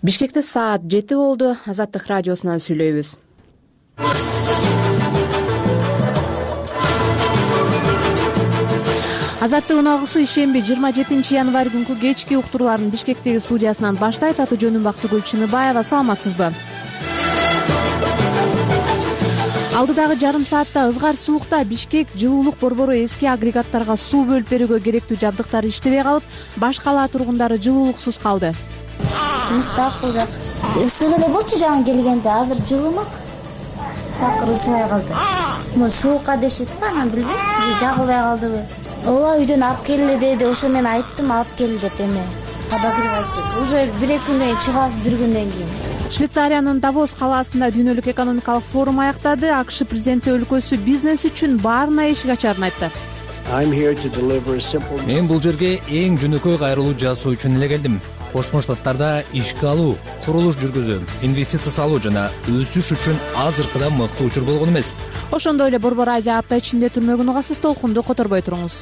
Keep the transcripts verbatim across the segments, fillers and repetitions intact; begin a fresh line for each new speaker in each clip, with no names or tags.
Бишкекте саат жети болду. Азаттык радиосунан сүйлөйбүз. Азаттык алгысы ишемби жыйырма жетинчи январь күнкү кечки уктурууларын Бишкектеги студиясынан баштайт. Аты жөнүм Бактыгүл Чыныбаева. Саламатсызбы? Алдыдагы жарым саатта ызгар суукта Бишкек жылуулук борбору эски агрегаттарга суу бөлүп берүүгө керектүү жабдыктар иштебей калып, баш калаа тургундары жылуулуксуз калды.
Мустак бул жак ысык эле болчу жаңы келгенде, азыр жылымак. Такыр ысыбай калды. Мо суукка дешет, анан билбейм, жагылбай калдыбы. Ооба, үйдөн алып келе деди. Ошо мен айттым, алып кел деп, эме кабагыр айтты. Уже бир эки күндөн кийин чыгабыз, бир күндөн кийин.
Швейцариянын Давос калаасында дүйнөлүк экономикалык форум аяктады. АКШ президенти өлкөсү бизнес үчүн баарына эшик ачарын айтты.
Мен бул жерге эң жөнөкөй кайрылуу жасоо үчүн эле келдим. Кошмо Штаттарда ишке алуу, курулуш жүргүзүү, инвестиция салуу жана өсүш үчүн азыркыдан мыкты учур болгон эмес.
Ошондой эле Борбор Азия апта ичинде түрмөгүн угасыз. Толкунду которбой туруңуз.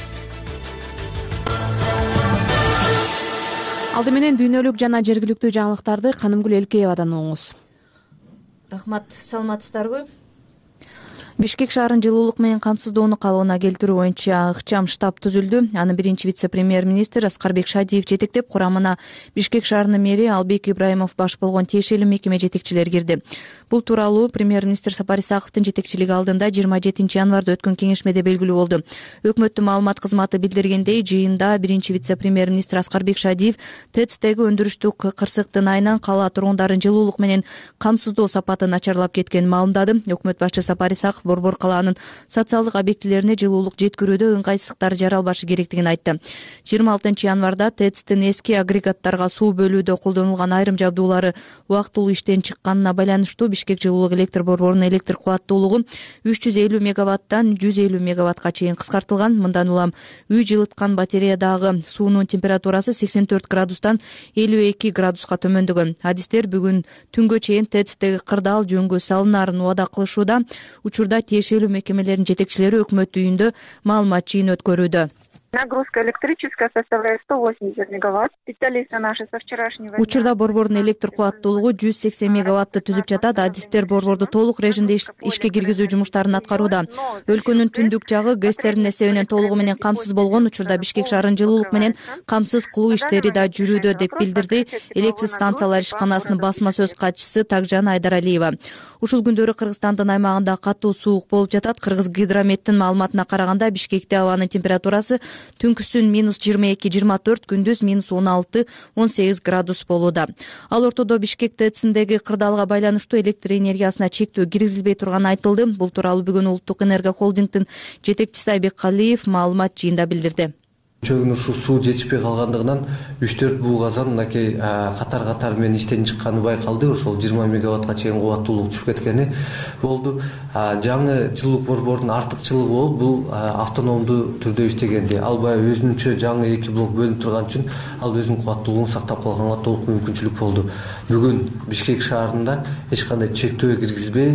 Алды менен дүйнөлүк жана жергиликтүү жаңылыктарды Канымгүл Элкеевадан угуңуз.
Рахмат, саламатсыздарбы? Бишкек шаарын жылуулук менен камсыздоону калыбына келтирүү боюнча ыкчам штаб түзүлдү. Аны биринчи вице-премьер-министр Аскарбек Шадиев жетектеп, курамына Бишкек шаарынын мэри Албек Ибраимов баш болгон тиешелүү мекеме жетекчилери кирди. Бул тууралуу премьер-министр Сапар Исаковдун жетекчилиги алдында жыйырма жетинчи январда өткөн кеңешмеде белгилүү болду. Өкмөттүн маалымат кызматы билдиргендей, жыйында биринчи вице-премьер-министр Аскарбек Шадиев ТЭЦтеги өндүрүштүк кырсыктын айынан кала тургундарын жылуулук менен камсыздоо сапаты начарлап кеткенин маалымдады. Өкмөт башчы Сапар Исаков Борбор калаанын социалдык объектилерине жылуулук жеткирүүдө ыңгайсыздыктар жаралбашы керектигин айтты. жыйырма алтынчы январда ТЭЦтин эски агрегаттарга суу бөлүүдө колдонулган айрым жабдуулары убактылуу иштен чыкканына байланыштуу Бишкек жылуулук электр борборунун электр кубаттуулугу үч жүз элүү мегаваттан жүз элүү мегаваттка чейин кыскартылган. Мындан улам үй жылыткан батареядагы суунун температурасы сексен төрт градустан элүү эки градуска төмөндөгөн. Адистер бүгүн түнгө чейин ТЭЦтеги кырдаал жөнгө салынаарын убада кылышууда. Учурда тиешелүү мекемелердин жетекчилери өкмөт үйүндө маалымат жыйыны өткөрүүдө.
Нагрузка электрическая составляет сто восемьдесят мегаватт. Специалисты наши со вчерашнего дня.
Учурда борбордун электр кубаттуулугу жүз сексен мегаватты түзүп жатат. Адистер борборду толук режимде ишке киргизүү жумуштарын аткарууда. Өлкөнүн түндүк жагы ГЭСтердин эсебинен толугу менен камсыз болгон. Учурда Бишкек шаарын жылуулук менен камсыз кылуу иштери да жүрүүдө, деп билдирди электр станциялар ишканасынын басма сөз катчысы Такжан Айдаралиева. Ушул күндөрү Кыргызстандын аймагында катуу суук болуп жатат. Кыргыз гидрометтин маалыматына караганда Бишкекте абанын температурасы түнкүсүн минус жыйырма эки жыйырма төрт, күндүз минус он алты он сегиз градус болууда. Ал ортодо Бишкек ТЭЦиндеги кырдаалга байланыштуу электр энергиясына чектөө киргизилбей турганы айтылды. Бул тууралуу бүгүн Улуттук энерго холдингдин жетекчиси Айбек Калиев маалымат жыйында билдирди.
Чөгүн ушу суу жетишпей калгандыгынан үч төрт буу казан мынакей катар катар менен иштен чыкканы байкалды. Ошол жыйырма мегаваттка чейин кубаттуулук түшүп кеткени болду. Жаңы жылуулук борборунун артыкчылыгы болуп, бул автономдуу түрдө иштегенди. Ал баягы өзүнчө жаңы эки блок бөлүнүп турган үчүн ал өзүнүн кубаттуулугун сактап калганга толук мүмкүнчүлүк болду. Бүгүн Бишкек шаарында эч кандай чектөө киргизбей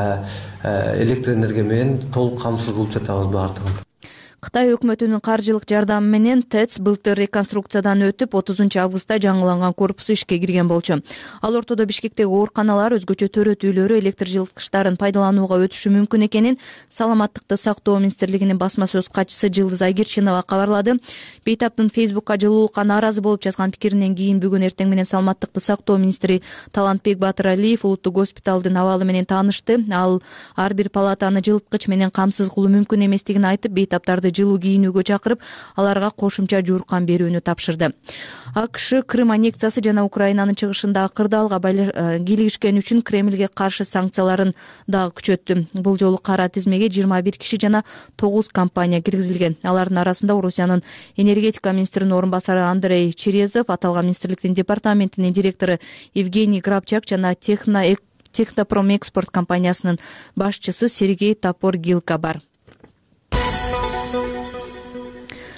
электр энергия менен толук камсыз кылып жатабыз баардыгын.
Кытай өкмөтүнүн каржылык жардамы менен ТЭЦ былтыр реконструкциядан өтүп, отузунчу августта жаңыланган корпусу ишке кирген болчу. Ал ортодо Бишкектеги ооруканалар, өзгөчө төрөт үйлөрү электр жылыткычтарын пайдаланууга өтүшү мүмкүн экенин Саламаттыкты сактоо министрлигинин басма сөз катчысы Жылдыз Айгерчинова кабарлады. Бейтаптын Фейсбукка жылуулукка нааразы болуп жазган пикиринен кийин бүгүн эртең менен Саламаттыкты сактоо министри Талантбек Батыралиев улуттук госпиталдын абалы менен таанышты. Ал ар бир палатаны жылыткыч менен камсыз кылуу мүмкүн эместигин айтып, бейтаптарды жылуу кийинүүгө чакырып, аларга кошумча жууркан берүүнү тапшырды. АКШ Крым аннексиясы жана Украинанын чыгышындагы кырдаалга кийлигишкен үчүн Кремльге каршы санкцияларын дагы күчөттү. Бул жолу кара тизмеге жыйырма бир киши жана тогуз компания киргизилген. Алардын арасында Орусиянын энергетика министринин орун басары Андрей Черезов, аталган министрликтин департаментинин директору Евгений Грабчак жана Техно Технопромэкспорт компаниясынын башчысы Сергей Топор-Гилка бар.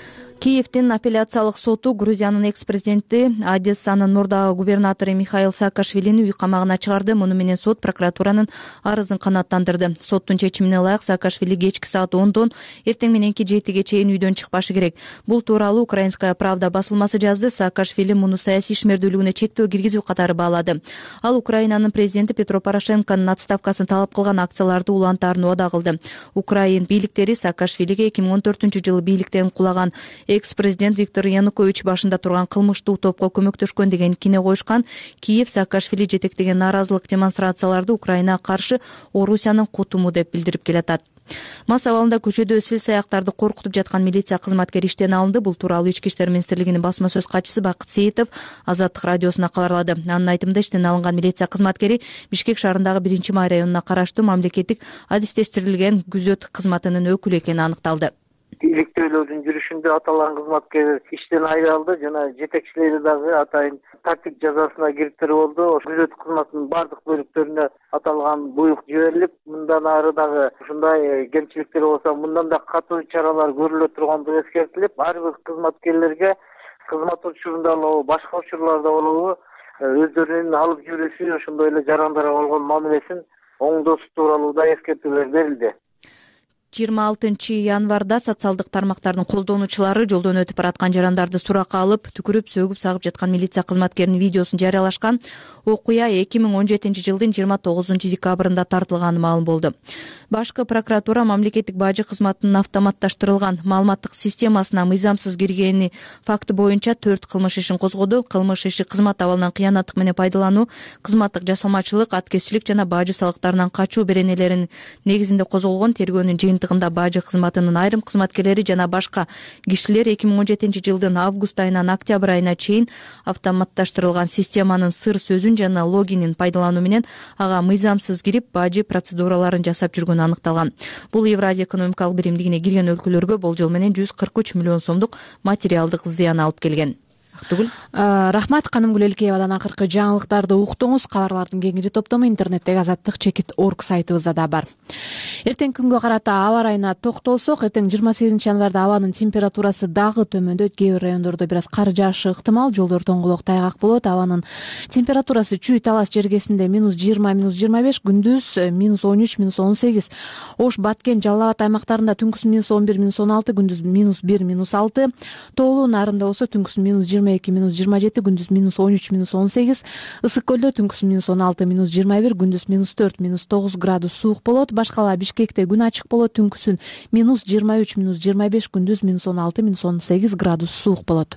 Киевдин апелляциялык соту Грузиянын экс-президенти, Одессанын мурдагы губернатору Михаил Саакашвилини үй камагына чыгарды. Муну менен сот прокуратуранын арызын канааттандырды. Соттун чечимине ылайык Саакашвили кечки саат ондон эртең мененки жетиге чейин үйдөн чыкпашы керек. Бул тууралуу Украинская правда басылмасы жазды. Саакашвили муну саясий ишмердүүлүгүнө чектөө киргизүү катары баалады. Ал Украинанын президенти Петро Порошенконун отставкасын талап кылган акцияларды улантаарын убада кылды. Украин бийликтери Саакашвилиге эки миң он төртүнчү жылы бийликтен кулаган экс-президент Виктор Янукович башында турган кылмыштуу топко көмөктөшкөн деген кине коюшкан. Киев Саакашвили жетектеген нааразылык демонстрацияларды Украинага каршы Орусиянын кутуму деп билдирип келатат. Мас абалында көчөдө сил-саяктарды коркутуп жаткан милиция кызматкери иштен алынды. Бул тууралуу Ички иштер министрлигинин басма сөз катчысы Бакыт Сейитов Азаттык радиосуна кабарлады. Анын айтымында иштен алынган милиция кызматкери Бишкек шаарындагы биринчи май районуна караштуу мамлекеттик адистештирилген күзөт кызматынын өкүлү экени аныкталды.
Иликтөөлөрдүн жүрүшүндө аталган кызматкер иштен айрылды жана жетекчилери дагы атайын тартип жазасына кириптер болду. Күзөт кызматынын бардык бөлүктөрүнө аталган буйрук жиберилип, мындан ары дагы ушундай кемчиликтер болсо мындан да катуу чаралар көрүлө тургандыгы эскертилип, ар бир кызматкерлерге кызмат учурунда болобу, башка учурларда болобу өздөрүнүн алып жүрүшү ошондой эле жарандарга болгон мамилесин оңдоосу тууралуу да эскертүүлөр берилди.
жыйырма алтынчы январда социалдык тармактардын колдонуучулары жолдон өтүп бараткан жарандарды суракка алып, түкүрүп, сөгүп сагып жаткан милиция кызматкеринин видеосун жарыялашкан. Окуя эки миң он жетинчи жылдын жыйырма тогузунчу декабрында тартылганы маалым болду. Башкы прокуратура мамлекеттик бажы кызматынын автоматташтырылган маалыматтык системасына мыйзамсыз киргени факты боюнча төрт кылмыш ишин козгоду. Кылмыш иши кызмат абалынан кыянаттык менен пайдалануу, кызматтык жасамачылык, аткезчилик жана бажы салыктарынан качуу беренелеринин негизинде козголгон. Тергөөнүн жыйынтыгында бажы кызматынын айрым кызматкерлери жана башка кишилер эки миң он жетинчи жылдын август айынан октябрь айына чейин автоматташтырылган системанын сыр сөзүн жана логинин пайдалануу менен ага мыйзамсыз кирип, бажы процедураларын жасап жүргөнү аныкталган. Бул Евразия экономикалык биримдигине кирген өлкөлөргө болжол менен жүз кырк үч миллион сомдук материалдык зыян алып келген. Актыгүл.
Рахмат Канымгүл Элкеевадан акыркы жаңылыктарды уктуңуз. Кабарлардын кеңири топтому интернеттеги азаттык чекит точка орг сайтыбызда да бар. Эртең күнгө карата аба ырайына токтолсок, эртең жыйырма сегизинчи январда абанын температурасы дагы төмөндөйт. Кээ бир райондордо бир аз кар жаашы ыктымал, жолдор тоңголок тайгак болот. Абанын температурасы Чүй Талас жергесинде минус жыйырма, минус жыйырма беш, күндүз минус он үч, минус он сегиз. Ош, Баткен, Жалал Абад аймактарында түнкүсүн минус он бир, минус он алты, күндүз минус бир, минус алты. Тоолуу нарында болсо түнкүсүн минус жыйырма эки, минус жыйырма жети, күндүз минус он үч, минус он сегиз. Ысык көлдө түнкүсүн минус он алты, минус жыйырма бир, күндүз минус төрт, минус тогуз градус суук болот. Башкала Бишкекте күн ачык болот, түнкүсүн минус жыйырма үч, минус жыйырма беш, күндүз минус он алты, минус он сегиз градус суук болот.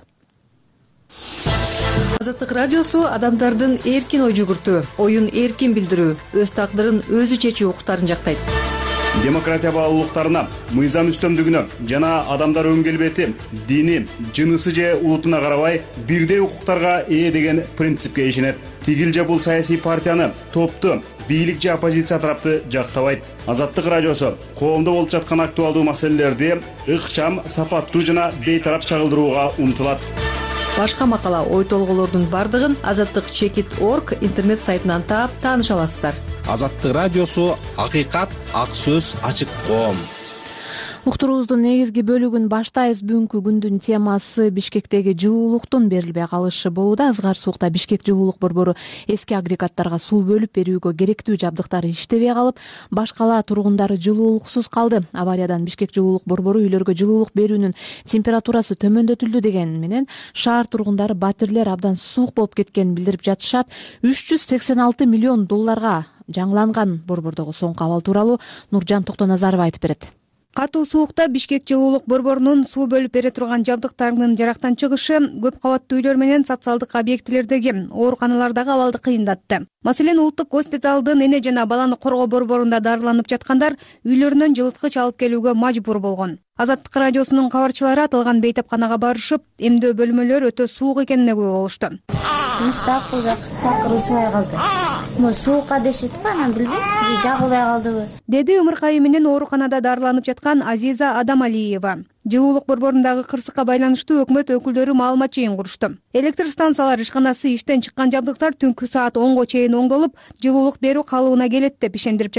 Азаттык радиосу адамдардын эркин ой жүгүртүү, оюн эркин билдирүү, өз тагдырын өзү чечүү укуктарын жактайт.
Демократия баалуулуктарына, мыйзам үстөмдүгүнө жана адамдар өң келбети, дини, жынысы же улутуна карабай бирдей укуктарга ээ деген принципке ишенет. Тигил же бул саясий партияны, топту, бийлик же оппозиция тарапты жактабайт. Азаттык радиосу коомдо болуп жаткан актуалдуу маселелерди ыкчам, сапаттуу жана бейтарап чагылдырууга умтулат.
Башка макала, ой толголордун бардыгын азаттык чекит точка орг интернет сайтынан таап тааныша аласыздар.
Азаттык радиосу акыйкат, ак сөз, ачык коом.
Уктуруубуздун негизги бөлүгүн баштайбыз. Бүгүнкү күндүн темасы Бишкектеги жылуулуктун берилбей калышы болууда. Ызгар суукта Бишкек жылуулук борбору эски агрегаттарга суу бөлүп берүүгө керектүү жабдыктары иштебей калып, башкала тургундары жылуулуксуз калды. Авариядан Бишкек жылуулук борбору үйлөргө жылуулук берүүнүн температурасы төмөндөтүлдү деген менен шаар тургундары батирлер абдан суук болуп кеткенин билдирип жатышат. үч жүз сексен алты миллион долларга жаңыланган борбордогу соңку абал тууралуу Нуржан Токтоназаров айтып берет.
Катуу суукта Бишкек жылуулук борборунун суу бөлүп бере турган жабдыктарынын жарактан чыгышы көп кабаттуу үйлөр менен социалдык объектилердеги ооруканалардагы абалды кыйындатты. Маселен, улуттук госпиталдын эне жана баланы коргоо борборунда дарыланып жаткандар үйлөрүнөн жылыткыч алып келүүгө мажбур болгон. Азаттык радиосунун кабарчылары аталган бейтапканага барышып, эмдөө бөлмөлөр өтө суук экенине күбө болушту.
Мустак кылжак такыр ысыбай калды. Мо суукка дешетпи, анан билбейм, жагылбай калдыбы,
деди ымыркайы менен ооруканада дарыланып жаткан Азиза Адамалиева. Жылуулук борборундагы кырсыкка байланыштуу өкмөт өкүлдөрү маалымат жыйын курушту. Электр станциялар ишканасы иштен чыккан жабдыктар түнкү саат онго чейин оңдолуп, жылуулук берүү калыбына келет деп ишендирип жатат.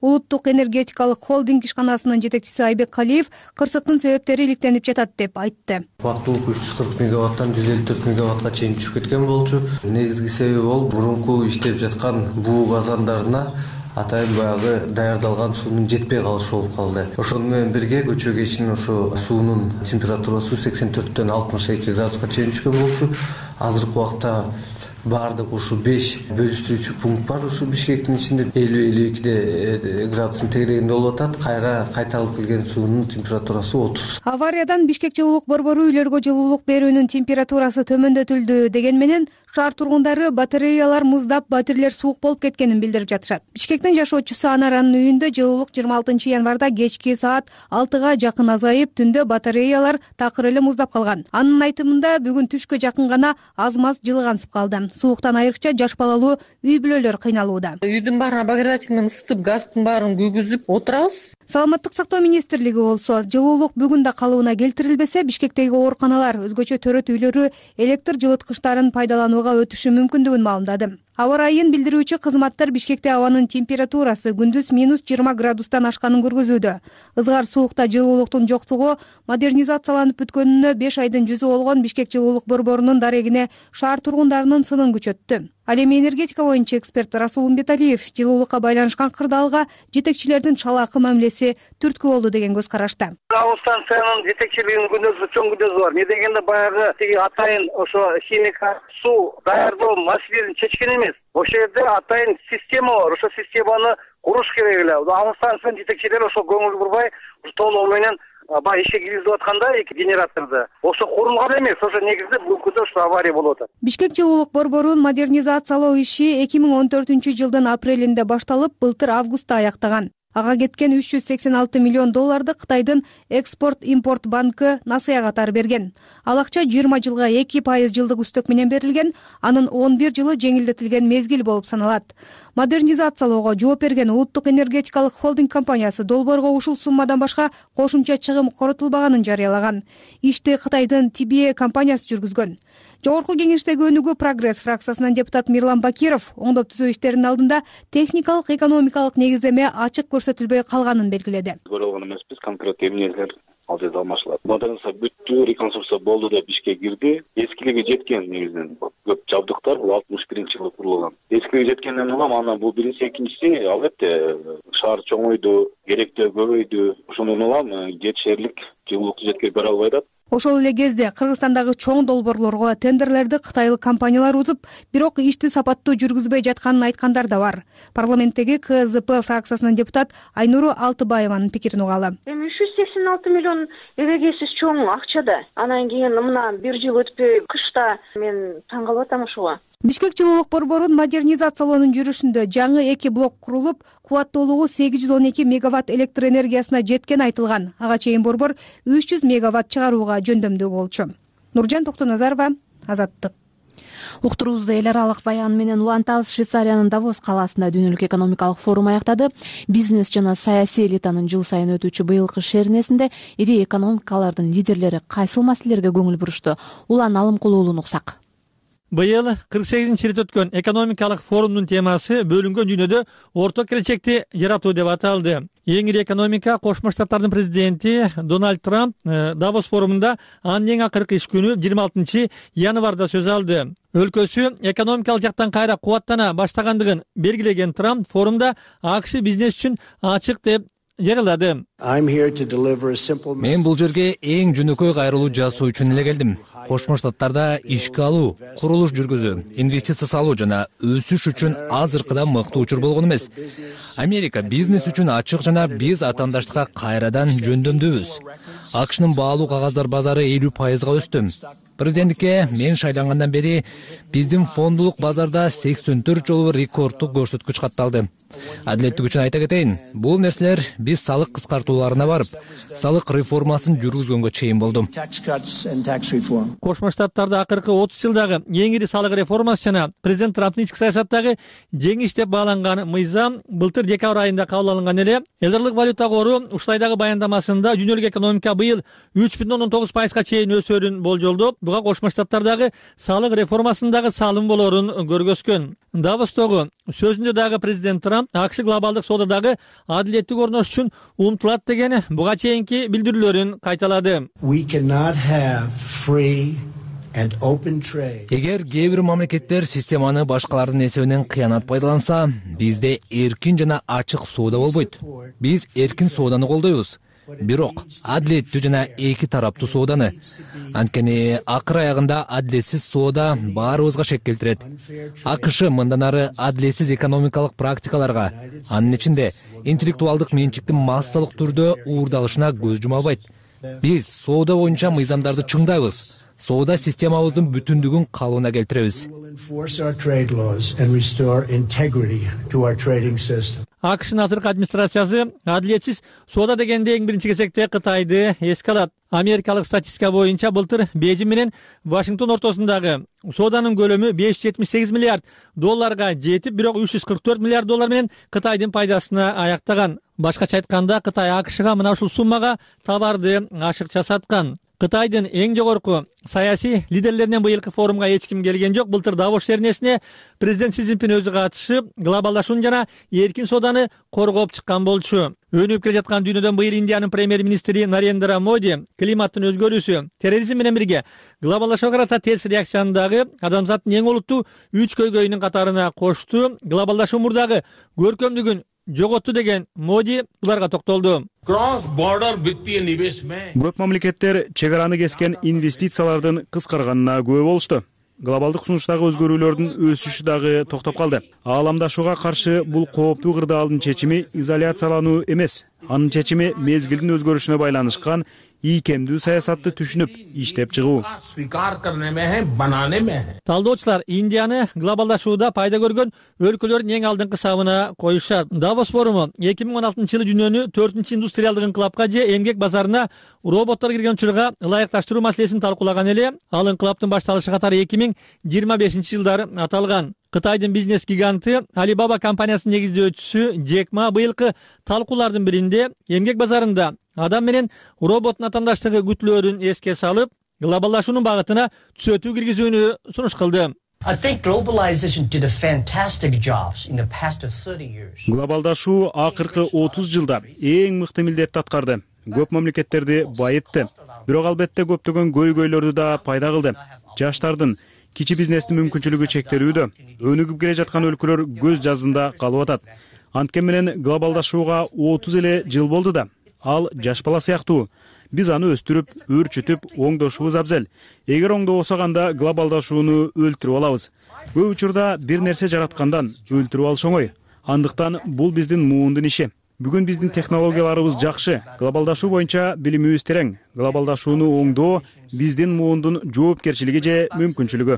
улуттук энергетикалык холдинг ишканасынын жетекчиси Айбек Калиев кырсыктын себептери иликтенип жатат деп айтты.
Кубаттуулук үч жүз кырк мегаваттан жүз элүү төрт мегаватка чейин түшүп кеткен болчу. Негизги себеби бол мурунку иштеп жаткан буу казандарына атайын баягы даярдалган суунун жетпей калышы болуп калды. Ошону менен бирге көчө кечинин ошо суунун температурасы сексен төрттөн алтымыш эки градуска чейин түшкөн болчу. Азыркы убакта баардык ушу беш бөлүштүрүүчү пункт бар. Ушу Бишкектин ичинде элүү элүү эки градустун тегерегинде болуп атат. Кайра кайталып келген суунун температурасы отуз.
Авариядан Бишкек жылуулук борбору үйлөргө жылуулук берүүнүн температурасы төмөндөтүлдү деген менен шаар тургундары батареялар муздап, батирелер суук болуп кеткенин билдирип жатышат. Бишкектин жашоочусу Анаранын үйүндө жылуулук жыйырма алтынчы январда кечки саат алтыга жакын азайып, түндө батареялар такыр эле муздап калган. Анын айтымында бүгүн түшкө жакын гана аз-маз жылыгансып калды. Сууктан айрыкча жаш балалуу үй бүлөлөр кыйналууда.
Үйдүн баарын обогреватель менен ысытып, газдын баарын күйгүзүп отурабыз.
Саламаттык сактоо министрлиги болсо, жылуулук бүгүн да калыбына келтирилбесе, Бишкектеги ооруканалар, өзгөчө төрөт үйлөрү электр жылыткычтарын пайдаланууга өтүшү мүмкүндүгүн маалымдады. Аба райын билдирүүчү кызматтар Бишкекте абанын температурасы күндүз минус жыйырма градустан ашканын көргөзүүдө. Ызгар суукта жылуулуктун жоктугу модернизацияланып бүткөнүнө беш айдын жүзү болгон Бишкек жылуулук борборунун дарегине шаар тургундарынын сынын күчөттү. Ал эми энергетика боюнча эксперт Расул Умбеталиев жылуулукка байланышкан кырдаалга жетекчилердин чалаакы мамилеси түрткү болду деген көз карашта.
Алуу станциянын жетекчилигинин күнөөсү чоң күнөөсү бар. Не дегенде баягы тиги атайын ошо химика суу даярдоо маселесин чечкен эмес. Ошол жерде атайын система бар. Ошо системаны куруш керек эле. Алуу станциянын жетекчилери ошо көңүл бурбай, толугу менен баягы ишке киргизип атканда эки генераторду ошо курулган эмес. Ошо негизде бүгүнкү ошо авария болуп атат.
Бишкек жылуулук борборун модернизациялоо иши эки миң он төртүнчү жылдын апрелинде башталып, былтыр августта аяктаган. Ага кеткен үч жүз сексен алты миллион долларды Кытайдын экспорт-импорт банкы Насыя катары берген. Ал акча жыйырма жылга эки пайыз жылдык үстөк менен берилген, анын он бир жылы жеңилдетилген мезгил болуп саналат. Модернизациялоого жооп берген улуттук энергетикалык холдинг компаниясы долбоорго ушул суммадан башка кошумча чыгым коротулбаганын жарыялаган. Ишти Кытайдын Ти Би Эй компаниясы жүргүзгөн. Жогорку кеңештеги өнүгүү Прогресс фракциясынан депутат Мирлан Бакиров оңдоп түзөө иштеринин алдында техникалык, экономикалык негиздеме ачык көрсөтүлбөй калганын белгиледи.
Көрө алган эмеспиз, конкреттүү эмнелер ал жерде алмашылат. Модернизация бүттү, реконструкция болду деп ишке кирди. Эскилиги жеткен негизинен көп жабдыктар бул алтымыш биринчи жылы курулган. Эскилиги жеткенден улам анан бул биринчи, экинчиси албетте шаар чоңойду, керектөө көбөйдү. Ошондон улам жетишерлик жылуулукту жеткирип бере албай атат.
Ошол эле кезде Кыргызстандагы чоң долбоорлорго тендерлерди кытайлык компаниялар утуп, бирок ишти сапаттуу жүргүзбөй жатканын айткандар да бар. Парламенттеги Ка Зэ Пэ фракциясынын депутат Айнуру Алтыбаеванын пикирин угалы.
Эми үч жүз сексен алты миллион эбегейсиз чоң акча да. Анан кийин мына бир жыл өтпөй кышта мен таң калып атам ушуга.
Бишкек жылуулук борборун модернизациялоонун жүрүшүндө жаңы эки блок курулуп, кубаттуулугу сегиз жүз он эки мегаватт электр энергиясына жеткен айтылган. Ага чейин борбор үч жүз мегаватт чыгарууга жөндөмдүү болчу. Нуржан Токтоназарова, Азаттык.
Уктуруубузду эл аралык баян менен улантабыз. Швейцариянын Давос калаасында дүйнөлүк экономикалык форум аяктады. Бизнес жана саясий элитанын жыл сайын өтүүчү быйылкы шеринесинде ири экономикалардын лидерлери кайсыл маселелерге көңүл бурушту? Улан Алымкулуулун уксак.
Быйыл кырк сегизинчи ирет өткөн экономикалык форумдун темасы бөлүнгөн дүйнөдө орто келечекти жаратуу деп аталды. Эң ири экономика Кошмо Штаттардын президенти Дональд Трамп Давос форумунда анын эң акыркы иш күнү жыйырма алтынчы январда сөз алды. Өлкөсү экономикалык жактан кайра кубаттана баштагандыгын белгилеген Трамп форумда АКШ бизнес үчүн ачык деп жарыялады.
Мен бул жерге эң жөнөкөй кайрылуу жасоо үчүн эле келдим. Кошмо Штаттарда ишке алуу, курулуш жүргүзүү, инвестиция салуу жана өсүш үчүн азыркыдан мыкты учур болгон эмес. Америка бизнес үчүн ачык жана биз атаандаштыкка кайрадан жөндөмдөбүз. АКШнын баалуу кагаздар базары элүү пайызга өстү. Президенттикке мен шайлангандан бери биздин фондулук базарда сексен төрт жолу рекордтук көрсөткүч катталды. Адилеттик үчүн айта кетейин, бул нерселер биз салык кыскартууларына барып, салык реформасын жүргүзгөнгө чейин болду.
Кошмо Штаттарда акыркы отуз жылдагы эң ири салык реформасы жана президент Трамптын ички саясаттагы жеңиш деп бааланган мыйзам былтыр декабрь айында кабыл алынган эле. Элдарлык валюта кору ушул айдагы баяндамасында дүйнөлүк экономика быйыл үч бүтүн ондон тогуз пайызга чейин өсөрүн болжолдоп, буга Кошмо Штаттардагы салык реформасындагы салым болорун көргөзгөн. Давостогу сөзүндө дагы президент Трамп АКШ глобалдык соодадагы адилеттик орнош үчүн умтулат деген буга чейинки билдирүүлөрүн кайталады.
Эгер кээ бир мамлекеттер системаны башкалардын эсебинен кыянат пайдаланса, бизде эркин жана ачык соода болбойт. Биз эркин сооданы колдойбуз. Бирок адилеттүү жана эки тараптуу сооданы. Анткени акыр аягында адилетсиз соода баарыбызга шек келтирет. АКШ мындан ары адилетсиз экономикалык практикаларга, анын ичинде интеллектуалдык менчиктин массалык түрдө уурдалышына көз жумабайт. Биз соода боюнча мыйзамдарды чыңдайбыз. Соода системабыздын бүтүндүгүн калыбына келтиребиз.
АКШнын азыркы администрациясы адилетсиз соода дегенде эң биринчи кезекте Кытайды эске алат. Америкалык статистика боюнча былтыр Бейжиң менен Вашингтон ортосундагы сооданын көлөмү беш жүз жетимиш сегиз миллиард долларга жетип, бирок үч жүз кырк төрт миллиард доллар менен Кытайдын пайдасына аяктаган. Башкача айтканда, Кытай АКШга мына ушул суммага товарды ашыкча саткан. Кытайдын эң жогорку саясий лидерлеринен быйылкы форумга эч ким келген жок. Былтыр Давос шернесине президент Си Цзиньпин өзү катышып, глобалдашууну жана эркин сооданы коргоп чыккан болчу. Өнүгүп келе жаткан дүйнөдөн быйыл Индиянын премьер-министри Нарендра Моди климаттын өзгөрүүсү, терроризм менен бирге глобалдашууга карата терс реакцияны дагы адамзаттын эң олуттуу үч көйгөйүнүн катарына кошту. Глобалдашуу мурдагы көркөмдүгүн жоготту деген Моди буларга токтолду.
Көп мамлекеттер чек араны кескен инвестициялардын кыскарганына күбө болушту. Глобалдык сунуштагы өзгөрүүлөрдүн өсүшү дагы токтоп калды. Ааламдашууга каршы бул кооптуу кырдаалдын чечими изоляциялануу эмес. Анын чечими мезгилдин өзгөрүшүнө байланышкан ийкемдүү саясатты түшүнүп иштеп чыгуу.
Талдоочулар Индияны глобалдашууда пайда көргөн өлкөлөрдүн эң алдыңкы сабына коюшат. Давос форуму эки миң он алтынчы жылы дүйнөнү төртүнчү индустриалдык инкылапка же эмгек базарына роботтор кирген учурга ылайыкташтыруу маселесин талкуулаган эле. Ал инкылаптын башталышы катары эки миң жыйырма бешинчи жылдары аталган. Кытайдын бизнес гиганты Alibaba компаниясынын негиздөөчүсү Джек Ма быйылкы талкуулардын биринде эмгек базарында адам менен роботтун атаандаштыгы күтүлөрүн эске салып, глобалдашуунун багытына түзөтүү киргизүүнү сунуш кылды.
Глобалдашуу акыркы отуз жылда эң мыкты милдетти аткарды. Көп мамлекеттерди байытты. Бирок албетте көптөгөн көйгөйлөрдү да пайда кылды. Жаштардын, кичи бизнестин мүмкүнчүлүгү чектелүүдө, өнүгүп келе жаткан өлкөлөр көз жазында калып атат. Анткени менен глобалдашууга отуз эле жыл болду да. Ал жаш бала сыяктуу. Биз аны өстүрүп, өөрчүтүп, оңдошубуз абзел. Эгер оңдобосок анда глобалдашууну өлтүрүп алабыз. Көп учурда бир нерсе жараткандан өлтүрүп алыш оңой. Андыктан бул биздин муундун иши. Бүгүн биздин технологияларыбыз жакшы. Глобалдашуу боюнча билимибиз терең. Глобалдашууну оңдоо биздин муундун жоопкерчилиги же мүмкүнчүлүгү.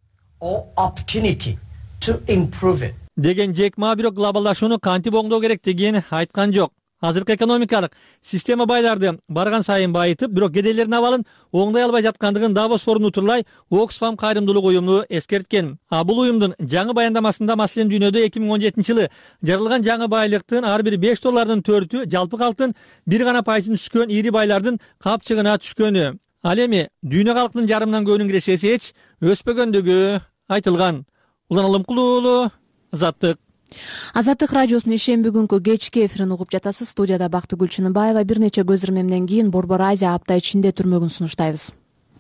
Деген Джек Ма бирок глобалдашууну кантип оңдоо керектигин айткан жок. Азыркы экономикалык система байларды барган сайын байытып, бирок кедейлердин абалын оңдой албай жаткандыгын Давос форуму утурлай Оксфам кайрымдуулук уюму эскерткен. А бул уюмдун жаңы баяндамасында маселен дүйнөдө эки миң он жетинчи жылы жарылган жаңы байлыктын ар бир беш доллардын төртү жалпы калктын бир гана пайызын түшкөн ири байлардын капчыгына түшкөнү. Ал эми дүйнө калктын жарымынан көбүнүн кирешеси эч өспөгөндүгү айтылган. Улан Алымкулуу уулу, Азаттык.
Азаттык радиосунун ишемби күнкү кечки эфирин угуп жатасыз. Студияда Бактыгүл Чыныбаева. Бир нече көз ирмемден кийин Борбор Азия апта ичинде түрмөгүн сунуштайбыз.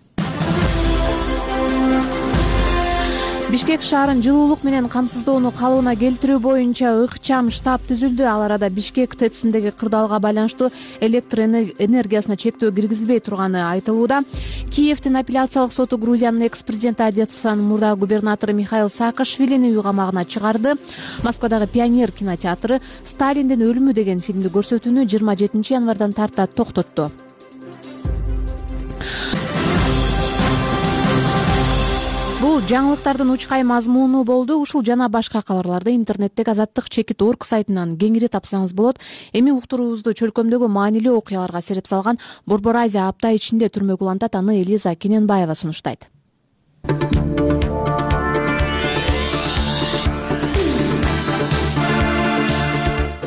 Бишкек шаарын жылуулук менен камсыздоону калыбына келтирүү боюнча ыкчам штаб түзүлдү. Ал арада Бишкек ТЭЦиндеги кырдаалга байланыштуу электр энергиясына чектөө киргизилбей турганы айтылууда. Киевдин апелляциялык соту Грузиянын экс-президенти Одессанын мурдагы губернатору Михаил Саакашвилини үй камагына чыгарды. Москвадагы Пионер кинотеатры Сталиндин өлүмү деген фильмди көрсөтүүнү жыйырма жетинчи январдан тарта токтотту. Бул жаңылыктардын учкай мазмуну болду. Ушул жана башка кабарларды интернеттеги Азаттык чекит орг сайтынан кеңири тапсаңыз болот. Эми уктуруубузду чөлкөмдөгү маанилүү окуяларга сереп салган Борбор Азия апта ичинде түрмөгү улантат. Аны Элиза Кененбаева сунуштайт.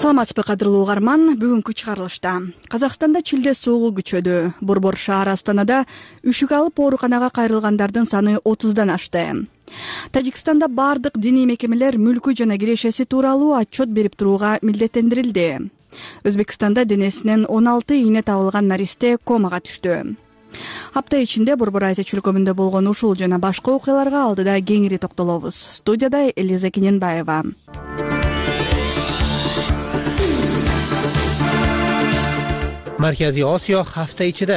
саламатсызбы кадырлуу угарман. Бүгүнкү чыгарылышта Казакстанда чилде суугу күчөдү. Борбор шаар Астанада үшүк алып ооруканага кайрылгандардын саны отуздан ашты. Тажикстанда бардык диний мекемелер мүлкү жана кирешеси тууралуу отчет берип турууга милдеттендирилди. Өзбекстанда денесинен он алты ийне табылган наристе комага түштү. Апта ичинде Борбор Азия чөлкөмүндө болгон ушул жана башка окуяларга алдыда кеңири токтолобуз. Студияда Элиза Кененбаева.
Маркази Осиё ҳафта ичида.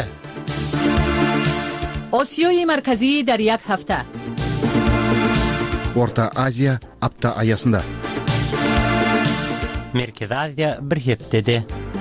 Осиёи марказӣ дар як ҳафта.
Орта Азия апта аясында.
Меркез Азия бир хептеде.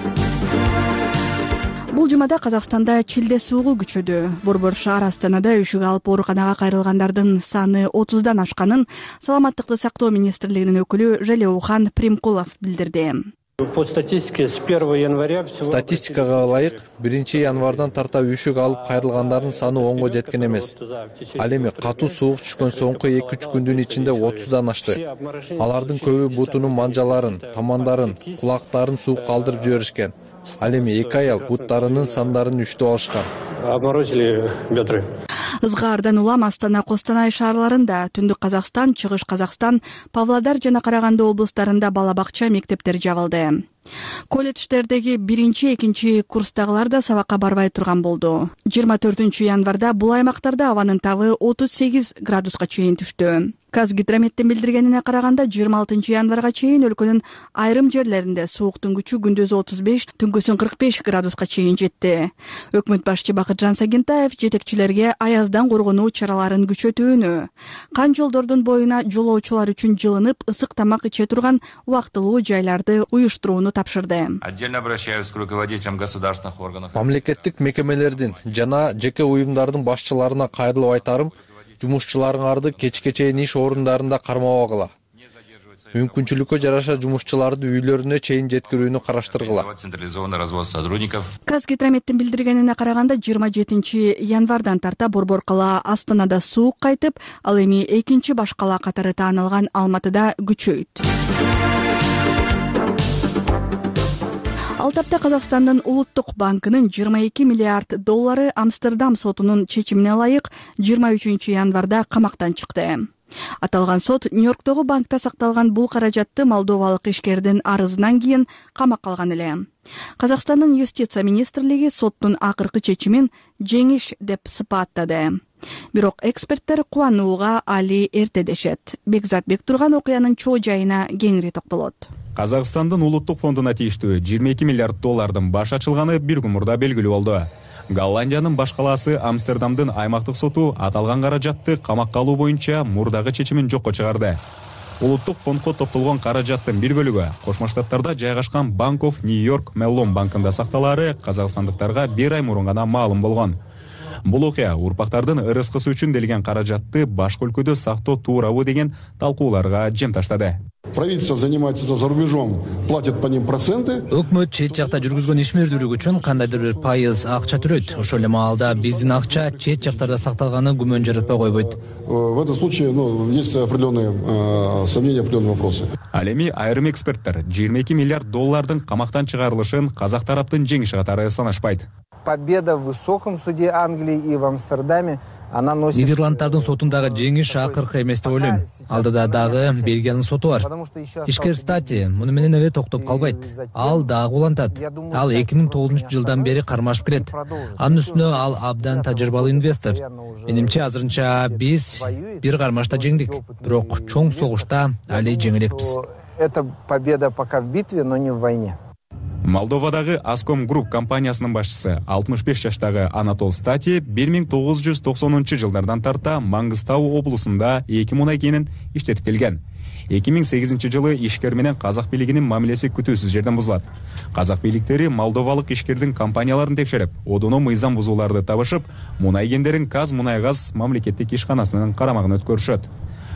Бул жумада Казакстанда чилде суугу күчөдү. Борбор шаар Астанада үшүк алып ооруканага кайрылгандардын саны отуздан ашканын Саламаттыкты сактоо министрлигинин өкүлү Желеухан Примкулов билдирди.
По статистике с первого января
статистикага ылайык биринчи январдан тарта үшүк алып кайрылгандардын саны онго жеткен эмес. Ал эми катуу суук түшкөн соңку эки үч күндүн ичинде отуздан ашты. Алардын көбү бутунун манжаларын, тамандарын, кулактарын суук калтырып жиберишкен. Ал эми эки аял буттарынын сандарын үчтөп алышкан.
Обморозили бедры.
Ызгаардан улам Астана, Костанай шаарларында, Түндүк Казакстан, Чыгыш Казакстан, Павлодар жана Караганды облустарында бала бакча, мектептер жабылды. Колледждердеги биринчи, экинчи курстагылар да сабакка барбай турган болду. жыйырма төртүнчү январда бул аймактарда абанын табы отуз сегиз градуска чейин түштү. Казгидрометтин билдиргенине караганда жыйырма алтынчы январга чейин өлкөнүн айрым жерлеринде сууктун күчү күндүзү отуз беш, түнкүсүн кырк беш градуска чейин жетти. Өкмөт башчы Бакытжан Сагентаев жетекчилерге аяздан коргонуу чараларын күчөтүүнү, кан жолдордун боюна жолоочулар үчүн жылынып, ысык тамак иче турган убактылуу жайларды уюштурууну тапшырды.
Отдельно обращаюсь к руководителям государственных органов.
Мамлекеттик мекемелердин жана жеке уюмдардын башчыларына кайрылып айтарым, жумушчуларыңарды кечке чейин иш орундарында кармабагыла. Мүмкүнчүлүккө жараша жумушчуларды үйлөрүнө чейин жеткирүүнү караштыргыла.
Централизованный развоз сотрудников.
Казгидрометтин билдиргенине караганда жыйырма жетинчи январдан тарта Борбор кала Астанада суук кайтып, ал эми экинчи баш кала катары тааналган Алматыда күчөйт. Ал тапта Казакстандын Улуттук банкынын жыйырма эки миллиард доллары Амстердам сотунун чечимине ылайык жыйырма үчүнчү январда камактан чыкты. Аталган сот Нью-Йорктогу банкта сакталган бул каражатты молдовалык ишкердин арызынан кийин камакка алган эле. Казакстандын юстиция министрлиги соттун акыркы чечимин жеңиш деп сыпаттады. Бирок эксперттер кубанууга али эрте дешет. Бекзат Бектурган окуянын чоо жайына кеңири токтолот.
Казакстандын улуттук фондуна тийиштүү жыйырма эки миллиард доллардын баш ачылганы бир күн мурда белгилүү болду. Голландиянын баш калаасы Амстердамдын аймактык соту аталган каражатты камакка алуу боюнча мурдагы чечимин жокко чыгарды. Улуттук фондко топтолгон каражаттын бир бөлүгү Кошмо Штаттарда жайгашкан Bank of New York Mellon банкында сакталаары казакстандыктарга бир ай мурун гана маалым болгон. Бул окуя урпактардын ырыскысы үчүн делген каражатты башка өлкөдө сактоо туурабы деген талкууларга жем таштады.
Правительство занимается за рубежом, платит по ним проценты.
Өкмөт чет жакта жүргүзгөн ишмердүүлүк үчүн кандайдыр бир пайыз акча төлөйт. Ошол эле маалда биздин акча чет жактарда сакталганы күмөн жаратпай койбойт.
В этом случае, ну, есть определенные э, сомнения, определенные вопросы.
Ал эми айрым эксперттер жыйырма эки миллиард доллардын камактан чыгарылышын казак тараптын жеңиши катары санашпайт.
Победа в высоком суде Англии и в Амстердаме она носит.
Нидерланддардын сотундагы жеңиш акыркы эмес деп ойлойм. Алдыда дагы Бельгиянын соту бар. Ишкер стати муну менен эле токтоп калбайт. Ал дагы улантат. Ал эки миң тогузунчу жылдан бери кармашып келет. Анын үстүнө ал абдан тажрыйбалуу инвестор. Менимче азырынча биз бир кармашта жеңдик. Бирок чоң согушта али жеңилекпиз.
Это победа пока в битве, но не в войне.
Молдовадагы Аском Групп компаниясынын башчысы алтымыш беш жаштагы Анатол Стати бир миң тогуз жүз токсонунчу жылдардан тарта Маңгыстау облусунда эки мунай кенин иштетип келген. эки миң сегизинчи жылы ишкер менен казак бийлигинин мамилеси күтүүсүз жерден бузулат. Казак бийликтери молдовалык ишкердин компанияларын текшерип, одоно мыйзам бузууларды табышып, мунай кендерин Каз Мунайгаз мамлекеттик ишканасынын карамагына өткөрүшөт.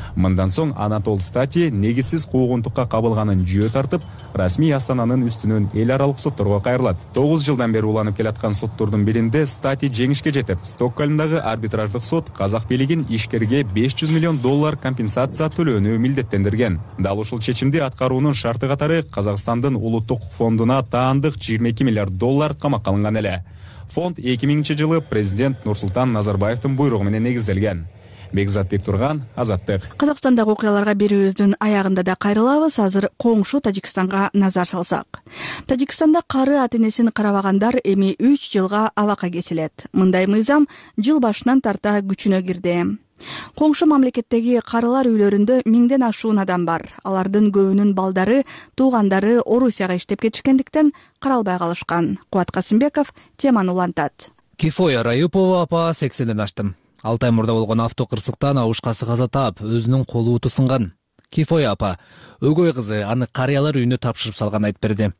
Мындан соң Анатол Стати негизсиз куугунтукка кабылганын жүйө тартып, расмий Астананын үстүнөн эл аралык сотторго кайрылат. тогуз жылдан бери уланып келаткан соттордун биринде Стати жеңишке жетип, Стокгольмдагы арбитраждык сот казак бийлигин ишкерге беш жүз миллион доллар компенсация төлөөнү милдеттендирген. Дал ушул чечимди аткаруунун шарты катары Казакстандын улуттук фондуна таандык жыйырма эки миллиард доллар камакка алынган эле. Фонд эки миңинчи жылы президент Нурсултан Назарбаевдин буйругу менен негизделген. Бекзат Бектурган, Азаттык.
Казакстандагы окуяларга берүүбүздүн аягында да кайрылабыз. Азыр коңшу Тажикстанга назар салсак. Тажикстанда кары ата-энесин карабагандар эми үч жылга абакка кесилет. Мындай мыйзам жыл башынан тарта күчүнө кирди. Коңшу мамлекеттеги карылар үйлөрүндө миңден ашуун адам бар. Алардын көбүнүн балдары, туугандары Орусияга иштеп кетишкендиктен каралбай калышкан. Кубат Касымбеков теманы улантат.
Кифоя Раюпова апа сексенден аштым. алты ай мурда болгон автокырсыктан абушкасы каза таап, өзүнүн колу уту сынган. Кифоя апа өгөй кызы аны карыялар үйүнө тапшырып салганын айтып берди.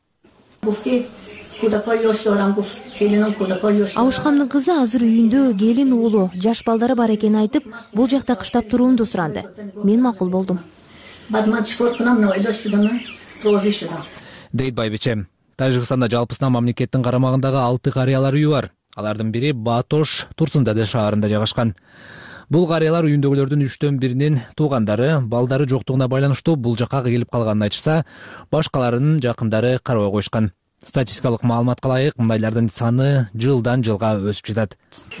Абушкамдын кызы азыр үйүндө келин уулу, жаш балдары бар экенин айтып, бул жакта кыштап туруумду суранды. Мен макул болдум.
Дейт байбичем. Тажикстанда жалпысынан мамлекеттин карамагындагы алты карыялар үйү бар. Алардын бири Батош, Турсундаде шаарында жайгашкан. Бул карыялар үйүндөгүлөрдүн үчтөн биринин туугандары, балдары жоктугуна байланыштуу бул жакка келип калганын айтышса, башкаларынын жакындары карабай коюшкан. Статистикалык маалыматка ылайык, мындайлардын саны жылдан жылга өсүп жатат.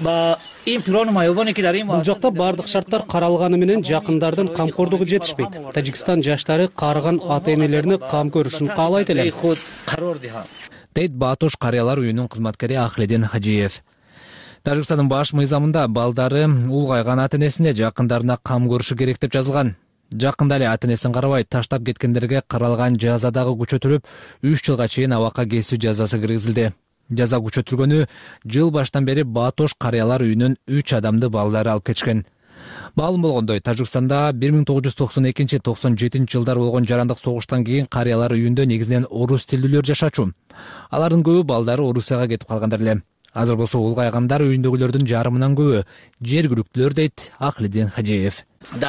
Бул жакта бардык шарттар каралганы менен жакындардын камкордугу жетишпейт. Тажикстан жаштары карыган ата-энелерине кам көрүшүн каалайт эле.
Дейт Батош карыялар үйүнүн кызматкери Ахледин Хажиев. Тажикстандын баш мыйзамында балдары улгайган ата-энесине жакындарына кам көрүшү керек деп жазылган. Жакында эле ата-энесин карабай таштап кеткендерге каралган жаза дагы күчөтүлүп, үч жылга чейин абакка кесүү жазасы киргизилди. Жаза күчөтүлгөнү жыл баштан бери Батош карыялар үйүнөн үч адамды балдары алып кетишкен. Маалым болгондой, Тажикстанда бир миң тогуз жүз токсон экинчи — токсон жетинчи жылдар болгон жарандык согуштан кийин карыялар үйүндө негизинен орус тилдүүлөр жашачу. Алардын көбү балдары Орусияга кетип калгандар эле. Азыр болсо улгайгандар үйүндөгүлөрдүн жарымынан көбү жергиликтүүлөр, дейт Ахледин Хажиев.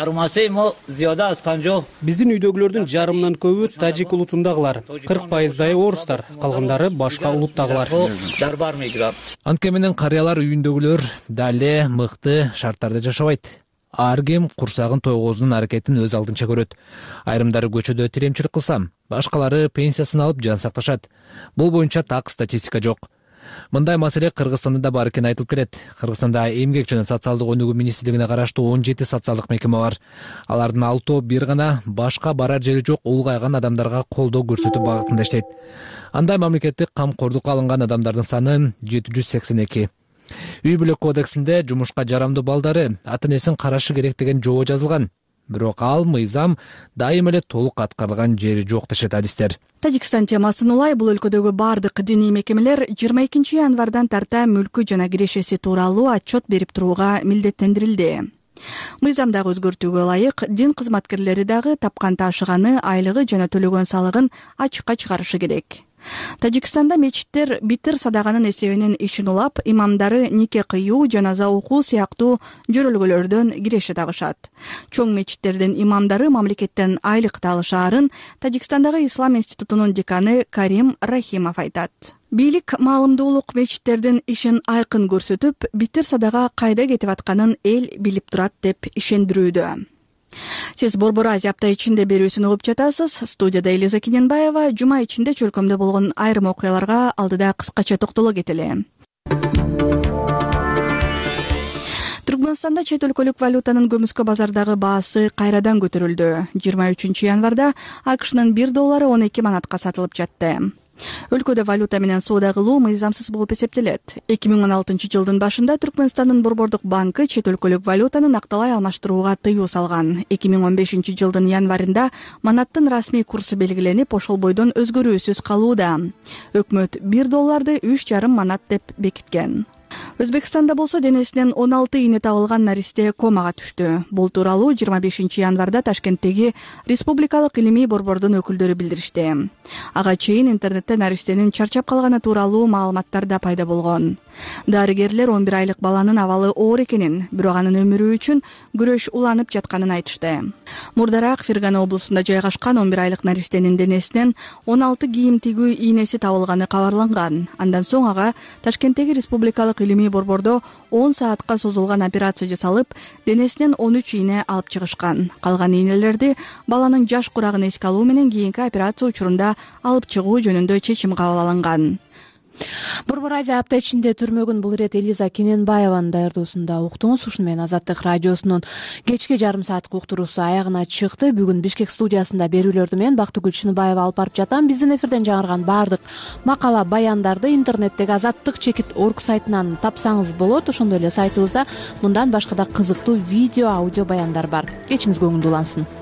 Биздин үйдөгүлөрдүн жарымынан көбү тажик улутундагылар, кырк пайыздай орустар, калгандары башка улуттагылар.
Анткени менен карыялар үйүндөгүлөр дале мыкты шарттарда жашабайт. Ар ким курсагын тойгоозунун аракетин өз алдынча көрөт. Айрымдары көчөдө тиремчилик кылса, башкалары пенсиясын алып жан сакташат. Бул боюнча так статистика жок. Мындай маселе Кыргызстанда да бар экени айтылып келет. Кыргызстанда эмгек жана социалдык өнүгүү министрлигине караштуу он жети социалдык мекеме бар. Алардын алтоо бир гана башка барар жери жок улгайган адамдарга колдоо көрсөтүү багытында иштейт. Андай мамлекеттик камкордукка алынган адамдардын саны жети жүз сексен эки. Үй бүлөк кодексинде жумушка жарамдуу балдары ата-энесин карашы керек деген жобо жазылган. Бирок ал мыйзам дайым эле толук аткарылган жери жок дешет адистер.
Тажикстан темасын улай, бул өлкөдөгү бардык диний мекемелер жыйырма экинчи январдан тарта мүлкү жана кирешеси тууралуу отчет берип турууга милдеттендирилди. Мыйзамдагы өзгөртүүгө ылайык, дин кызматкерлери дагы тапкан таашыганы, айлыгы жана төлөгөн салыгын ачыкка чыгарышы керек. Тажикстанда мечиттер битир садаганын эсебинен ишин улап, имамдары нике кыюу, жаназа окуу сыяктуу жөрөлгөлөрдөн киреше тагышат. Чоң мечиттердин имамдары мамлекеттен айлык да алышаарын Тажикстандагы Ислам институтунун деканы Карим Рахимов айтат. Бийлик маалымдуулук мечиттердин ишин айкын көрсөтүп, битир садага кайда кетип атканын эл билип турат деп ишендирүүдө. Сиз Борбор Азия апта ичинде берүүсүн угуп жатасыз. Студияда Элиза Кененбаева. Жума ичинде чөлкөмдө болгон айрым окуяларга алдыда кыскача токтоло кетели. Түркмөнстанда чет өлкөлүк валютанын көмүскө базардагы баасы кайрадан көтөрүлдү. жыйырма үчүнчү январда АКШнын бир доллары он эки манатка сатылып жатты. Өлкөдө валюта менен соода кылуу мыйзамсыз болуп эсептелет. эки миң он алтынчы жылдын башында Түркмөнстандын Борбордук банкы чет өлкөлүк валютаны накталай алмаштырууга тыюу салган. эки миң он бешинчи жылдын январында манаттын расмий курсу белгиленип, ошол бойдон өзгөрүүсүз калууда. Өкмөт бир долларды үч жарым манат деп бекиткен. Өзбекстанда болсо денесинен он алты ийне табылган наристе комага түштү. Бул тууралуу жыйырма бешинчи январда Ташкенттеги Республикалык илимий борбордун өкүлдөрү билдиришти. Ага чейин интернетте наристенин чарчап калганы тууралуу маалыматтар да пайда болгон. Дарыгерлер он бир айлык баланын абалы оор экенин, бирок анын өмүрү үчүн күрөш уланып жатканын айтышты. Мурдараак Фергана облусунда жайгашкан он бир айлык наристенин денесинен он алты кийим тигүү ийнеси табылганы кабарланган. Андан соң ага Ташкенттеги Республикалык илимий борбордо он саатка созулган операция жасалып, денесинен он үч ийне алып чыгышкан. Калганийнелерди баланын жаш курагын эске алуу менен кийинки операция учурунда алып чыгуу жөнүндө чечим кабыл алынган.
Борбор Азия апта ичинде түрмөгүн бул ирет Элиза Кененбаеванын даярдоосунда уктуңуз. Ушуну менен Азаттык радиосунун кечки жарым сааттык уктуруусу аягына чыкты. Бүгүн Бишкек студиясында берүүлөрдү мен Бактыгүл Чыныбаева алып барып жатам. Биздин эфирден жаңырган баардык макала, баяндарды интернеттеги азаттык чекит орг сайтынан тапсаңыз болот. Ошондой эле сайтыбызда мындан башка да кызыктуу видео, аудио баяндар бар. Кечиңиз көңүлдүү улансын.